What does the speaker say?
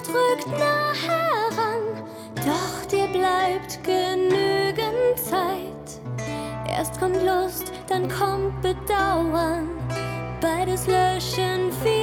rückt nah heran, doch dir bleibt genügend Zeit. Erst kommt Lust, dann kommt Bedauern, beides löschen wir.